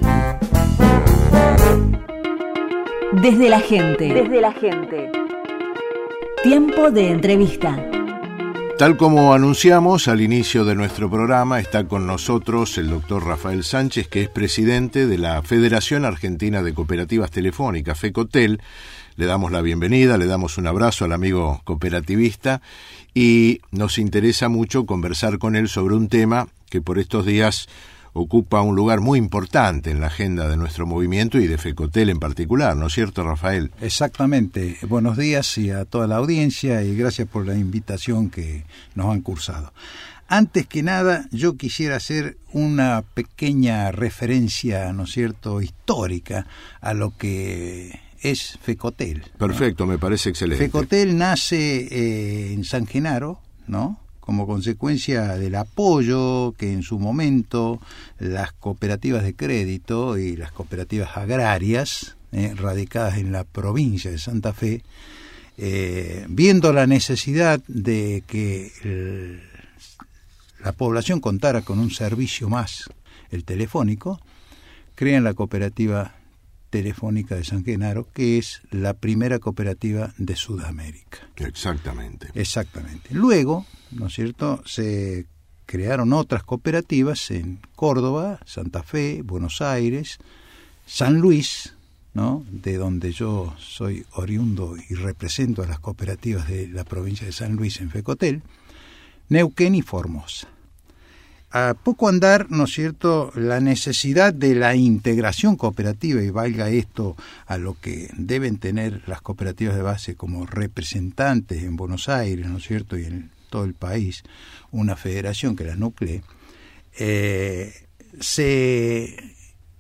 Desde la gente. Desde la gente. Tiempo de entrevista. Tal como anunciamos al inicio de nuestro programa, está con nosotros el doctor Rafael Sánchez, que es presidente de la Federación Argentina de Cooperativas Telefónicas, FECOTEL. Le damos la bienvenida, le damos un abrazo al amigo cooperativista y nos interesa mucho conversar con él sobre un tema que por estos días ocupa un lugar muy importante en la agenda de nuestro movimiento y de FECOTEL en particular, ¿no es cierto, Rafael? Exactamente. Buenos días y a toda la audiencia y gracias por la invitación que nos han cursado. Antes que nada, yo quisiera hacer una pequeña referencia, ¿no es cierto?, histórica a lo que es FECOTEL. Perfecto, ¿no? Me parece excelente. FECOTEL nace eh, en San Genaro, ¿no?, como consecuencia del apoyo que en su momento las cooperativas de crédito y las cooperativas agrarias, eh, radicadas en la provincia de Santa Fe, eh, viendo la necesidad de que el, la población contara con un servicio más, el telefónico, crean la cooperativa telefónica de San Genaro, que es la primera cooperativa de Sudamérica. Exactamente. Exactamente. Luego, ¿no es cierto?, se crearon otras cooperativas en Córdoba, Santa Fe, Buenos Aires, San Luis, ¿no?, de donde yo soy oriundo y represento a las cooperativas de la provincia de San Luis en FECOTEL, Neuquén y Formosa. A poco andar, ¿no es cierto?, la necesidad de la integración cooperativa, y valga esto a lo que deben tener las cooperativas de base como representantes en Buenos Aires, ¿no es cierto?, y en todo el país, una federación que la nuclee, eh, se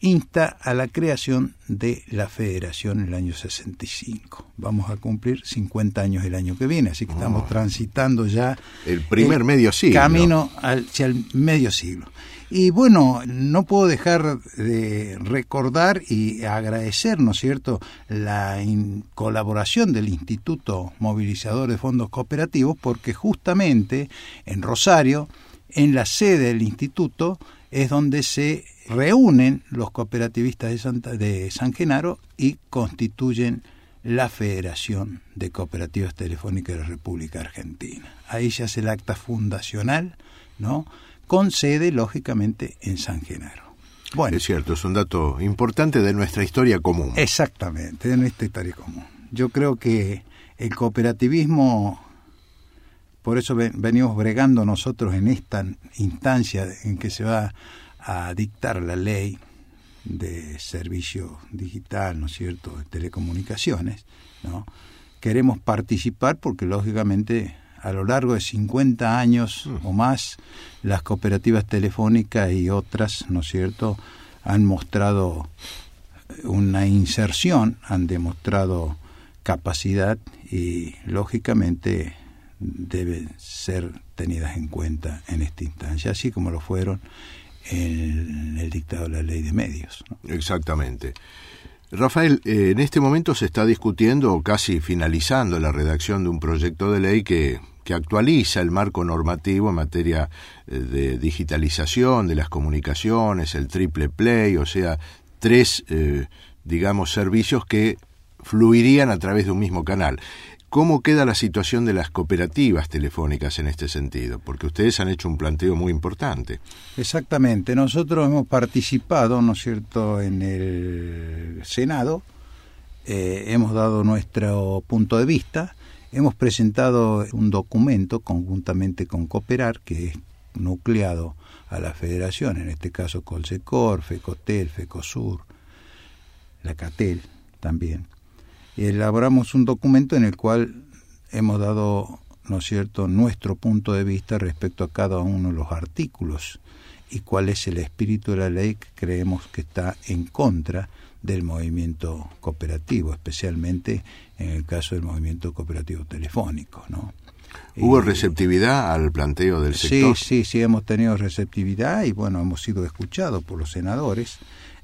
insta a la creación de la federación en el año sesenta y cinco. Vamos a cumplir cincuenta años el año que viene, así que estamos oh. transitando ya el primer el medio siglo. Camino hacia el medio siglo. Y bueno, no puedo dejar de recordar y agradecer, ¿no es cierto?, la in- colaboración del Instituto Movilizador de Fondos Cooperativos, porque justamente en Rosario, en la sede del instituto, es donde se reúnen los cooperativistas de, Santa, de San Genaro y constituyen la Federación de Cooperativas Telefónicas de la República Argentina. Ahí se hace el acta fundacional, ¿no?, con sede, lógicamente, en San Genaro. Bueno, es cierto, es un dato importante de nuestra historia común. Exactamente, de nuestra historia común. Yo creo que el cooperativismo, por eso venimos bregando nosotros en esta instancia en que se va a dictar la ley de servicio digital, ¿no es cierto?, de telecomunicaciones, ¿no? Queremos participar porque, lógicamente, a lo largo de cincuenta años mm. o más, las cooperativas telefónicas y otras, ¿no es cierto?, han mostrado una inserción, han demostrado capacidad y, lógicamente, deben ser tenidas en cuenta en esta instancia, así como lo fueron en el dictado de la ley de medios, ¿no? Exactamente. Rafael, eh, en este momento se está discutiendo o casi finalizando la redacción de un proyecto de ley que, que actualiza el marco normativo en materia eh, de digitalización de las comunicaciones, el triple play, o sea, tres, eh, digamos, servicios que fluirían a través de un mismo canal. ¿Cómo queda la situación de las cooperativas telefónicas en este sentido? Porque ustedes han hecho un planteo muy importante. Exactamente. Nosotros hemos participado, ¿no es cierto?, en el Senado, eh, hemos dado nuestro punto de vista, hemos presentado un documento conjuntamente con Cooperar, que es nucleado a la federación, en este caso Colsecor, Fecotel, Fecosur, la Catel también. Y elaboramos un documento en el cual hemos dado, ¿no es cierto?, nuestro punto de vista respecto a cada uno de los artículos y cuál es el espíritu de la ley que creemos que está en contra del movimiento cooperativo, especialmente en el caso del movimiento cooperativo telefónico, ¿no? ¿Hubo eh, receptividad al planteo del sector? Sí, sí, sí, hemos tenido receptividad y, bueno, hemos sido escuchados por los senadores,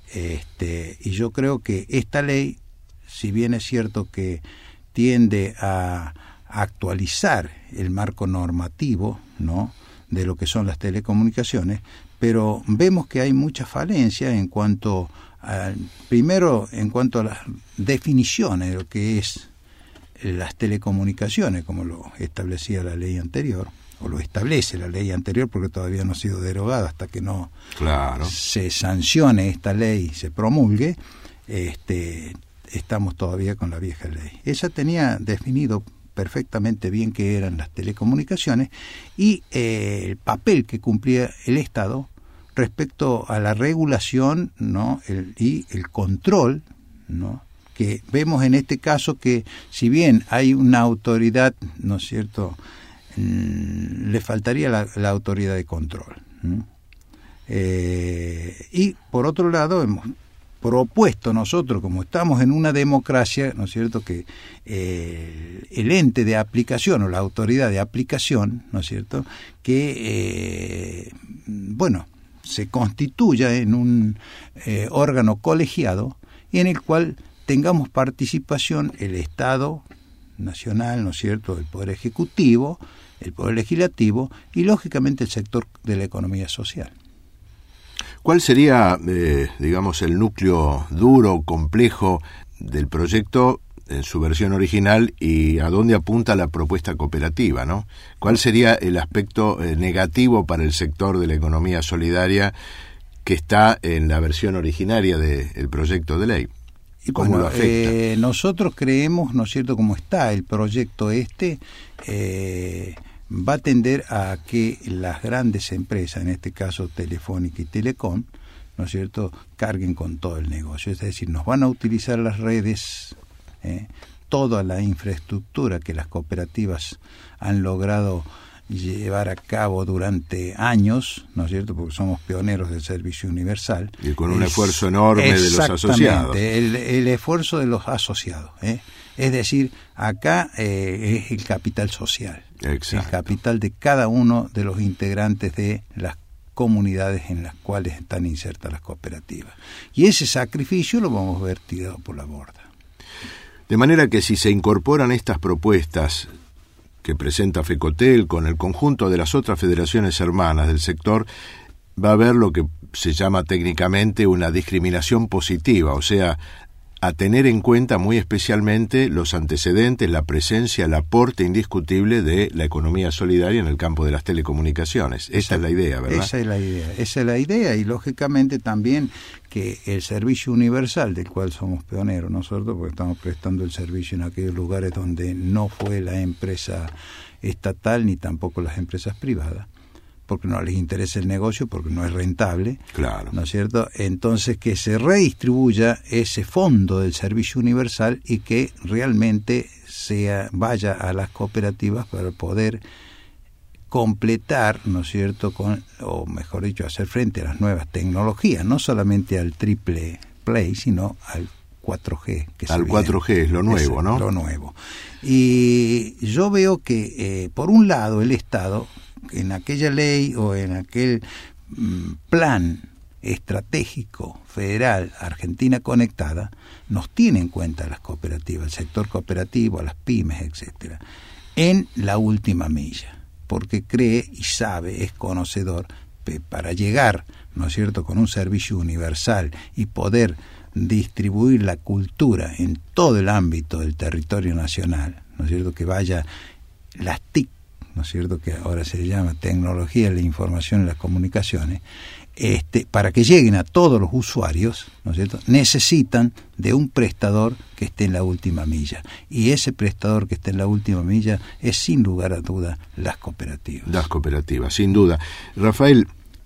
este, y yo creo que esta ley, si bien es cierto que tiende a actualizar el marco normativo, ¿no?, de lo que son las telecomunicaciones, pero vemos que hay mucha falencia en cuanto a, primero, en cuanto a las definiciones de lo que es las telecomunicaciones, como lo establecía la ley anterior, o lo establece la ley anterior, porque todavía no ha sido derogada hasta que no claro. se sancione esta ley y se promulgue. este estamos todavía con la vieja ley. Esa tenía definido perfectamente bien qué eran las telecomunicaciones y eh, el papel que cumplía el Estado respecto a la regulación, ¿no?, el, y el control, ¿no?, que vemos en este caso que, si bien hay una autoridad, ¿no es cierto?, mmm, le faltaría la, la autoridad de control. Eh, y por otro lado hemos propuesto nosotros, como estamos en una democracia, ¿no es cierto?, que eh, el ente de aplicación o la autoridad de aplicación, ¿no es cierto?, que, eh, bueno, se constituya en un eh, órgano colegiado y en el cual tengamos participación el Estado nacional, ¿no es cierto?, el Poder Ejecutivo, el Poder Legislativo y, lógicamente, el sector de la economía social. ¿Cuál sería, eh, digamos, el núcleo duro, complejo del proyecto en su versión original y a dónde apunta la propuesta cooperativa, ¿no? ¿Cuál sería el aspecto eh, negativo para el sector de la economía solidaria que está en la versión originaria del proyecto de ley? Y ¿Cómo bueno, lo afecta? Eh, nosotros creemos, ¿no es cierto?, como está el proyecto este, eh, va a tender a que las grandes empresas, en este caso Telefónica y Telecom, ¿no es cierto?, carguen con todo el negocio. Es decir, nos van a utilizar las redes, eh, toda la infraestructura que las cooperativas han logrado llevar a cabo durante años, ¿no es cierto?, porque somos pioneros del servicio universal. Y con un es, esfuerzo enorme de los asociados. El, el esfuerzo de los asociados, ¿eh? Es decir, acá eh, es el capital social. Exacto. El capital de cada uno de los integrantes de las comunidades en las cuales están insertas las cooperativas. Y ese sacrificio lo vamos a ver tirado por la borda. De manera que si se incorporan estas propuestas que presenta FECOTEL con el conjunto de las otras federaciones hermanas del sector, va a haber lo que se llama técnicamente una discriminación positiva, o sea, a tener en cuenta muy especialmente los antecedentes, la presencia, el aporte indiscutible de la economía solidaria en el campo de las telecomunicaciones. Esa, esa es la idea, ¿verdad? Esa es la idea, esa es la idea, y lógicamente también que el servicio universal, del cual somos pioneros nosotros, porque estamos prestando el servicio en aquellos lugares donde no fue la empresa estatal ni tampoco las empresas privadas, porque no les interesa el negocio, porque no es rentable, claro, ¿no es cierto? Entonces, que se redistribuya ese fondo del servicio universal y que realmente sea vaya a las cooperativas para poder completar, ¿no es cierto?, con, o mejor dicho, hacer frente a las nuevas tecnologías, no solamente al triple play, sino al cuatro G. Que al cuatro G es lo nuevo, es ¿no? Lo nuevo. Y yo veo que, eh, por un lado, el Estado, en aquella ley o en aquel mm, plan estratégico federal Argentina Conectada, nos tiene en cuenta a las cooperativas, el sector cooperativo, a las pymes, etcétera, en la última milla, porque cree y sabe, es conocedor, que para llegar, ¿no es cierto?, con un servicio universal y poder distribuir la cultura en todo el ámbito del territorio nacional, ¿no es cierto?, que vaya las T I C, ¿no es cierto?, que ahora se llama Tecnología de la Información y las Comunicaciones, este, para que lleguen a todos los usuarios, ¿no es cierto?, necesitan de un prestador que esté en la última milla. Y ese prestador que esté en la última milla es, sin lugar a duda, las cooperativas. Las cooperativas, sin duda. Rafael,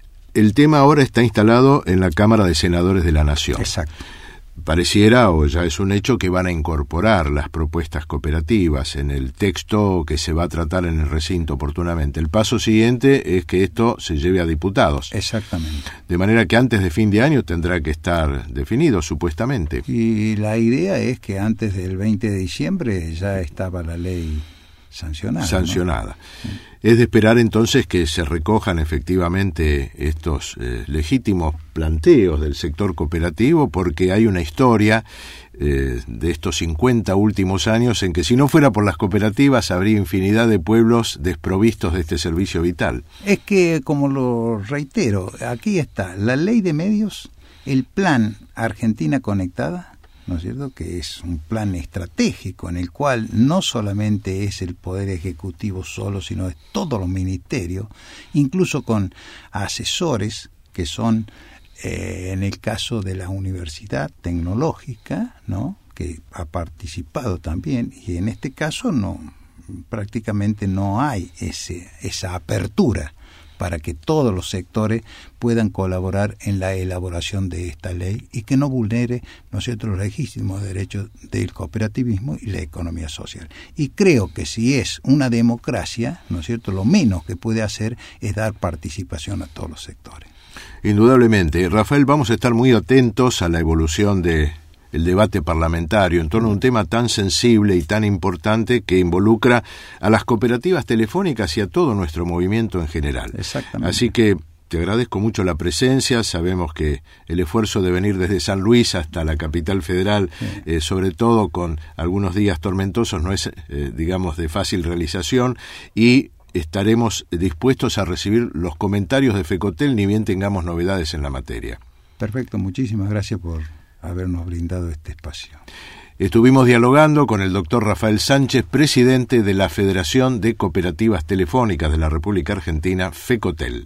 el tema ahora está instalado en la Cámara de Senadores de la Nación. Exacto. Pareciera, o ya es un hecho, que van a incorporar las propuestas cooperativas en el texto que se va a tratar en el recinto oportunamente. El paso siguiente es que esto se lleve a diputados. Exactamente. De manera que antes de fin de año tendrá que estar definido, supuestamente. Y la idea es que antes del veinte de diciembre ya estaba la ley sancionada. Sancionada. ¿No? Es de esperar entonces que se recojan efectivamente estos eh, legítimos planteos del sector cooperativo, porque hay una historia eh, de estos cincuenta últimos años en que, si no fuera por las cooperativas, habría infinidad de pueblos desprovistos de este servicio vital. Es que, como lo reitero, aquí está la ley de medios, el plan Argentina Conectada, ¿no es cierto?, que es un plan estratégico en el cual no solamente es el Poder Ejecutivo solo, sino es todos los ministerios, incluso con asesores que son, eh, en el caso de la Universidad Tecnológica, ¿no?, que ha participado también, y en este caso no, prácticamente no hay ese, esa apertura para que todos los sectores puedan colaborar en la elaboración de esta ley y que no vulnere, ¿no es cierto?, los legítimos derechos del cooperativismo y la economía social. Y creo que si es una democracia, ¿no es cierto?, lo menos que puede hacer es dar participación a todos los sectores. Indudablemente. Rafael, vamos a estar muy atentos a la evolución de el debate parlamentario en torno a un tema tan sensible y tan importante que involucra a las cooperativas telefónicas y a todo nuestro movimiento en general. Exactamente. Así que te agradezco mucho la presencia. Sabemos que el esfuerzo de venir desde San Luis hasta la capital federal, sí. eh, sobre todo con algunos días tormentosos, no es, eh, digamos, de fácil realización, y estaremos dispuestos a recibir los comentarios de FECOTEL ni bien tengamos novedades en la materia. Perfecto, muchísimas gracias por habernos brindado este espacio. Estuvimos dialogando con el doctor Rafael Sánchez, presidente de la Federación de Cooperativas Telefónicas de la República Argentina, FECOTEL.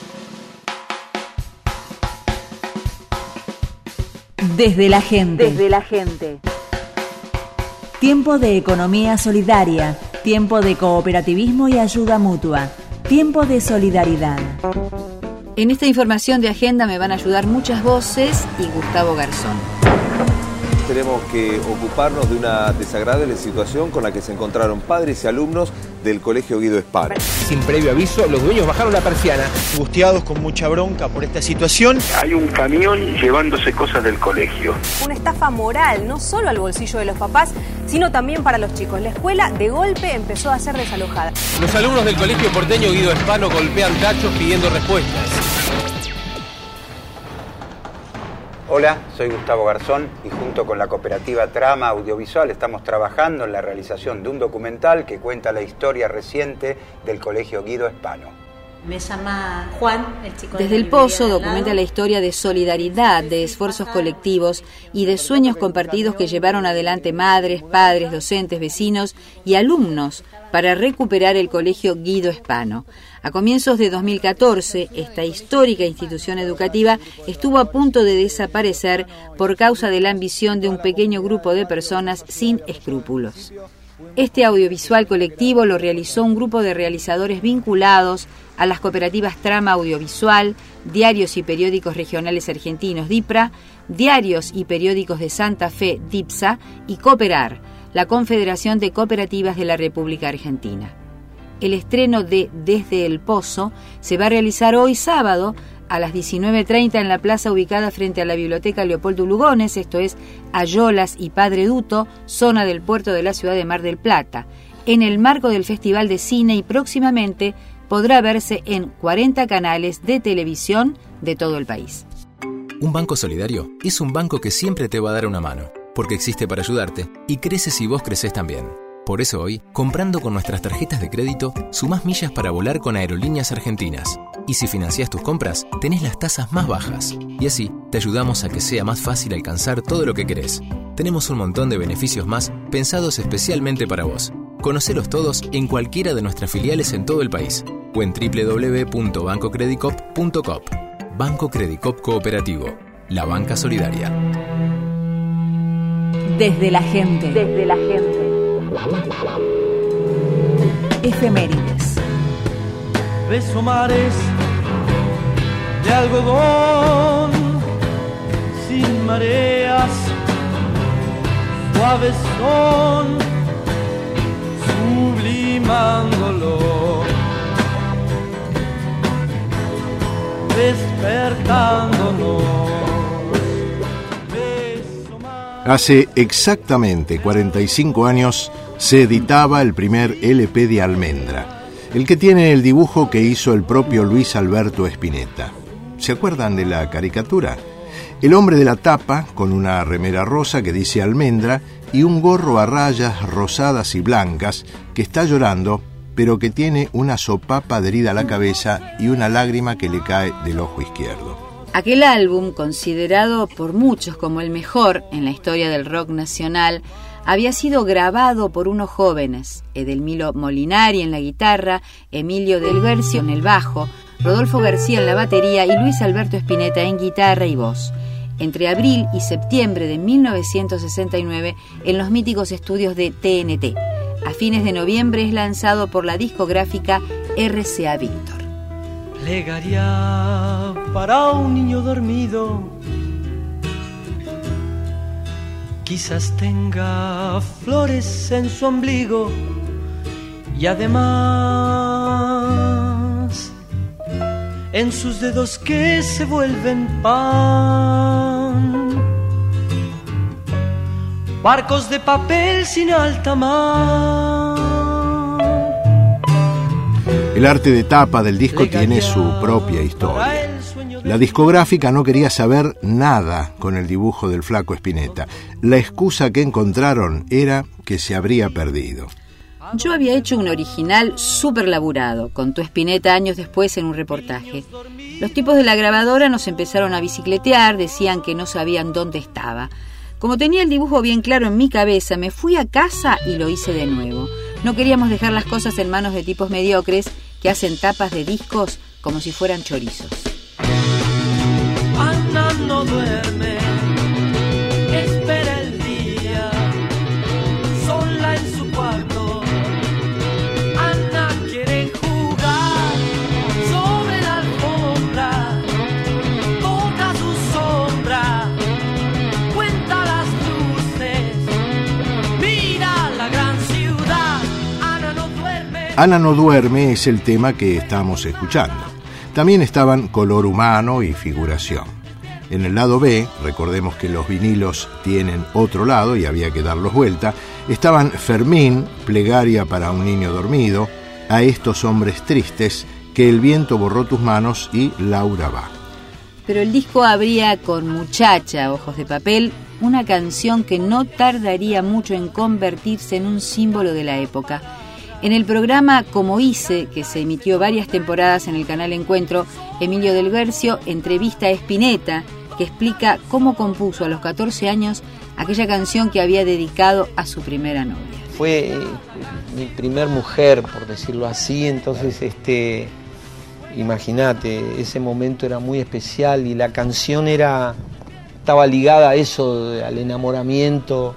Desde la gente. Desde la gente. Tiempo de economía solidaria, tiempo de cooperativismo y ayuda mutua, tiempo de solidaridad. En esta información de agenda me van a ayudar muchas voces y Gustavo Garzón. Tenemos que ocuparnos de una desagradable situación con la que se encontraron padres y alumnos del Colegio Guido Hispano. Sin previo aviso, los dueños bajaron la persiana. Angustiados, con mucha bronca por esta situación. Hay un camión llevándose cosas del colegio. Una estafa moral, no solo al bolsillo de los papás, sino también para los chicos. La escuela, de golpe, empezó a ser desalojada. Los alumnos del Colegio Porteño Guido Hispano golpean tachos pidiendo respuestas. Hola, soy Gustavo Garzón y junto con la cooperativa Trama Audiovisual estamos trabajando en la realización de un documental que cuenta la historia reciente del Colegio Guido Hispano. Me llama Juan, el chico. Desde el Pozo documenta la historia de solidaridad, de esfuerzos colectivos y de sueños compartidos que llevaron adelante madres, padres, docentes, vecinos y alumnos para recuperar el Colegio Guido Hispano. A comienzos de dos mil catorce, esta histórica institución educativa estuvo a punto de desaparecer por causa de la ambición de un pequeño grupo de personas sin escrúpulos. Este audiovisual colectivo lo realizó un grupo de realizadores vinculados a las cooperativas Trama Audiovisual, Diarios y Periódicos Regionales Argentinos DIPRA, Diarios y Periódicos de Santa Fe DIPSA y Cooperar, la Confederación de Cooperativas de la República Argentina. El estreno de Desde el Pozo se va a realizar hoy sábado a las diecinueve treinta en la plaza ubicada frente a la Biblioteca Leopoldo Lugones, esto es Ayolas y Padre Duto, zona del puerto de la ciudad de Mar del Plata, en el marco del Festival de Cine y próximamente podrá verse en cuarenta canales de televisión de todo el país. Un banco solidario es un banco que siempre te va a dar una mano, porque existe para ayudarte y crece si vos creces también. Por eso hoy, comprando con nuestras tarjetas de crédito, sumás millas para volar con Aerolíneas Argentinas. Y si financiás tus compras, tenés las tasas más bajas. Y así, te ayudamos a que sea más fácil alcanzar todo lo que querés. Tenemos un montón de beneficios más pensados especialmente para vos. Conocelos todos en cualquiera de nuestras filiales en todo el país o en doble u doble u doble u punto banco credicop punto com. Banco Credicop Cooperativo, la banca solidaria. Desde la gente. Desde la gente. Efemérides. Beso mares de algodón sin mareas, suaves son sublimándolo, despertándonos. Hace exactamente cuarenta y cinco años se editaba el primer L P de Almendra, el que tiene el dibujo que hizo el propio Luis Alberto Spinetta. ¿Se acuerdan de la caricatura? El hombre de la tapa, con una remera rosa que dice Almendra y un gorro a rayas rosadas y blancas, que está llorando, pero que tiene una sopapa adherida a la cabeza y una lágrima que le cae del ojo izquierdo. Aquel álbum, considerado por muchos como el mejor en la historia del rock nacional, había sido grabado por unos jóvenes, Edelmiro Molinari en la guitarra, Emilio Del Guercio en el bajo, Rodolfo García en la batería y Luis Alberto Spinetta en guitarra y voz, entre abril y septiembre de mil novecientos sesenta y nueve en los míticos estudios de T N T. A fines de noviembre es lanzado por la discográfica R C A Víctor. Plegaria para un niño dormido, quizás tenga flores en su ombligo y además en sus dedos que se vuelven pan, barcos de papel sin alta mar. El arte de tapa del disco tiene su propia historia. La discográfica no quería saber nada con el dibujo del flaco Spinetta. La excusa que encontraron era que se habría perdido. Yo había hecho un original súper laburado, contó Spinetta años después en un reportaje. Los tipos de la grabadora nos empezaron a bicicletear, decían que no sabían dónde estaba. Como tenía el dibujo bien claro en mi cabeza, me fui a casa y lo hice de nuevo. No queríamos dejar las cosas en manos de tipos mediocres que hacen tapas de discos como si fueran chorizos. Ana no duerme, espera el día, sola en su cuarto. Ana quiere jugar sobre la alfombra, toca su sombra, cuenta las luces, mira la gran ciudad. Ana no duerme. Ana no duerme es el tema que estamos escuchando. También estaban Color humano y Figuración. En el lado B, recordemos que los vinilos tienen otro lado y había que darlos vuelta, estaban Fermín, Plegaria para un niño dormido, A estos hombres tristes, Que el viento borró tus manos y Laura va. Pero el disco abría con Muchacha, Ojos de papel, una canción que no tardaría mucho en convertirse en un símbolo de la época. En el programa Como hice, que se emitió varias temporadas en el canal Encuentro, Emilio del Guercio entrevista a Spinetta, que explica cómo compuso a los catorce años aquella canción que había dedicado a su primera novia. Fue mi primer mujer, por decirlo así, entonces este, imagínate, ese momento era muy especial y la canción era, estaba ligada a eso, al enamoramiento,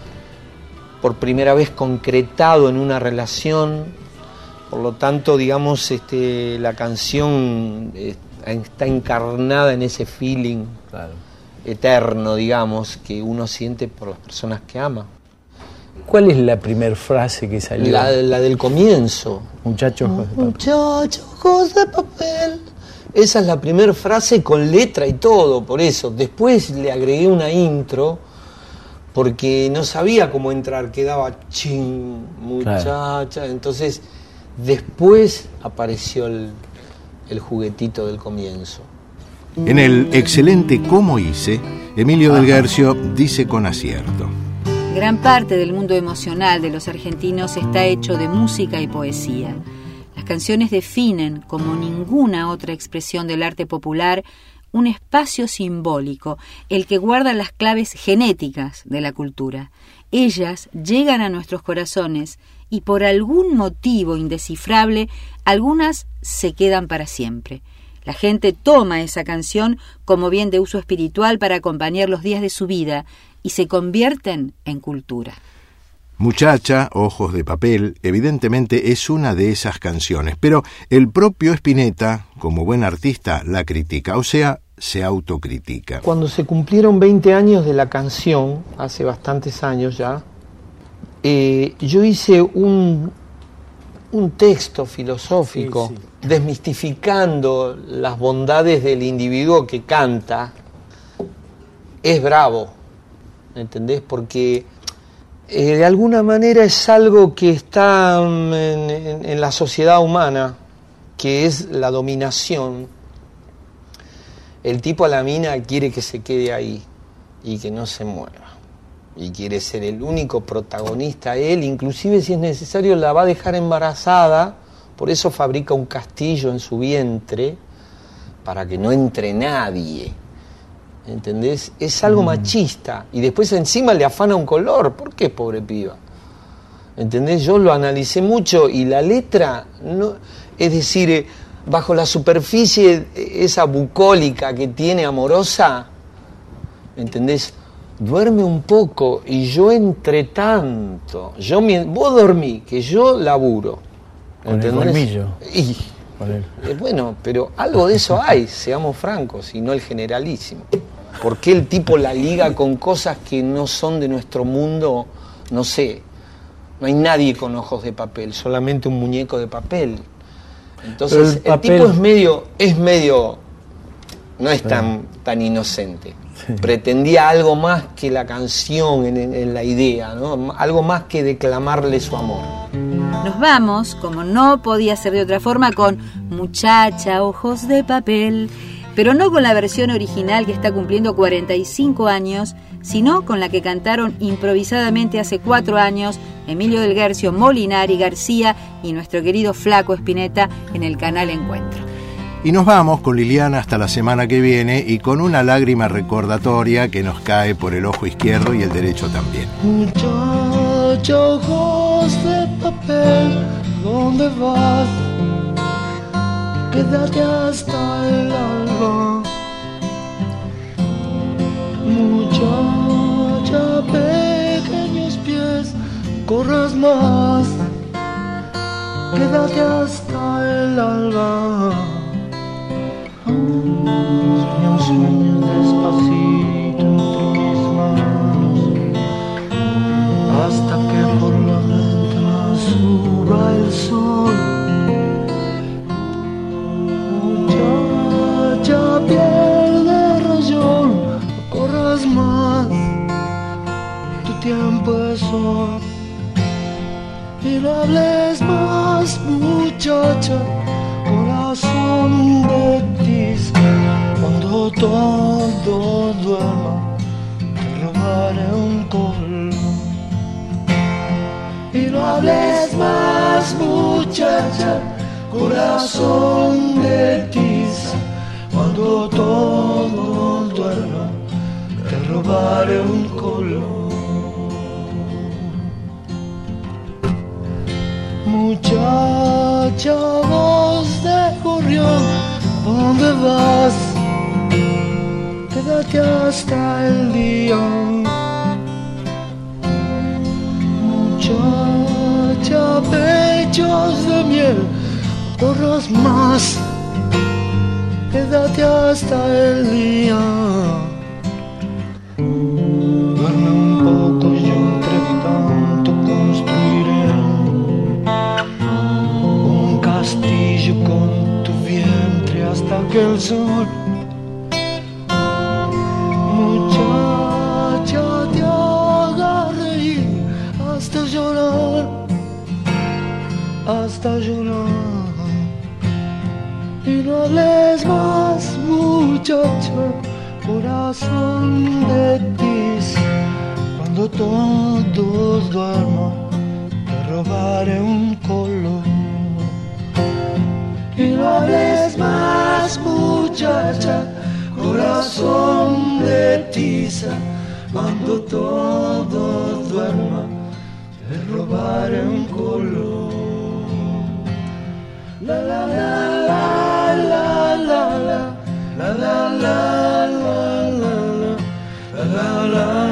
por primera vez concretado en una relación. Por lo tanto, digamos, este, la canción está encarnada en ese feeling claro. eterno, digamos, que uno siente por las personas que ama. ¿Cuál es la primera frase que salió? La, la del comienzo. Muchachos, ojos de papel. Muchachos, ojos de papel. Esa es la primera frase con letra y todo, por eso. Después le agregué una intro porque no sabía cómo entrar, quedaba ching, muchacha. Claro. Entonces, después apareció el, el juguetito del comienzo. En el excelente Cómo hice, Emilio del Guercio dice con acierto: gran parte del mundo emocional de los argentinos está hecho de música y poesía. Las canciones definen, como ninguna otra expresión del arte popular, un espacio simbólico, el que guarda las claves genéticas de la cultura. Ellas llegan a nuestros corazones y por algún motivo indescifrable, algunas se quedan para siempre. La gente toma esa canción como bien de uso espiritual para acompañar los días de su vida y se convierten en cultura. Muchacha, Ojos de papel, evidentemente es una de esas canciones, pero el propio Spinetta, como buen artista, la critica, o sea, se autocritica. Cuando se cumplieron veinte años de la canción, hace bastantes años ya, eh, yo hice un, un texto filosófico sí, sí. desmistificando las bondades del individuo que canta. Es bravo, ¿entendés? Porque eh, de alguna manera es algo que está en, en, en la sociedad humana, que es la dominación. El tipo a la mina quiere que se quede ahí y que no se mueva. Y quiere ser el único protagonista él, inclusive si es necesario la va a dejar embarazada, por eso fabrica un castillo en su vientre, para que no entre nadie. ¿Entendés? Es algo mm. machista. Y después encima le afana un color. ¿Por qué, pobre piba? ¿Entendés? Yo lo analicé mucho y la letra, no, es decir... Eh, bajo la superficie esa bucólica que tiene amorosa, ¿entendés? Duerme un poco y yo entre tanto, yo vos dormí, que yo laburo. Con el colmillo. Y, eh, bueno, pero algo de eso hay, seamos francos, y no el generalísimo. ¿Por qué el tipo la liga con cosas que no son de nuestro mundo? No sé, no hay nadie con ojos de papel, solamente un muñeco de papel. Entonces el, el papel... tipo es medio, es medio, no es tan, tan inocente. Sí. Pretendía algo más que la canción en, en la idea, ¿no? Algo más que declamarle su amor. Nos vamos, como no podía ser de otra forma, con Muchacha, Ojos de papel, pero no con la versión original que está cumpliendo cuarenta y cinco años, sino con la que cantaron improvisadamente hace cuatro años Emilio del Guercio, Molinari, García y nuestro querido Flaco Spinetta en el canal Encuentro. Y nos vamos con Liliana hasta la semana que viene y con una lágrima recordatoria que nos cae por el ojo izquierdo y el derecho también. Muchacho, ojos de papel, ¿dónde vas? Quédate hasta el alba. Muchacha, pequeños pies, corras más. Quédate hasta el alba. Sueña un sueño despacito entre mis manos, hasta que por la ventana suba el sol. tiempo es hoy. Y no hables más, muchacha, corazón de tiza. Cuando todo duerma, te robaré un color. Y no hables más, muchacha, corazón de tiza. Cuando todo duerma, te robaré un color. Muchacha, voz de gorrión, ¿dónde vas? Quédate hasta el día. Muchacha, pechos de miel, no corras más. Quédate hasta el día. Duerme un poco, yo entre tanto construiré un castillo con tu vientre hasta que el sol. Muchacha, te haga reír hasta llorar, hasta llorar. Y no hables más, muchacha, corazón de tiza. Cuando todos duerman, te robaré un color. Y no hables más, muchacha, corazón de tiza. Cuando todos duerman, te robaré un color. La la la la la la la la la la la la la la.